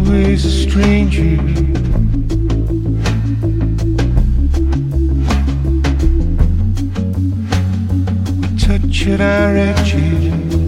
always a stranger. We touch at our edges.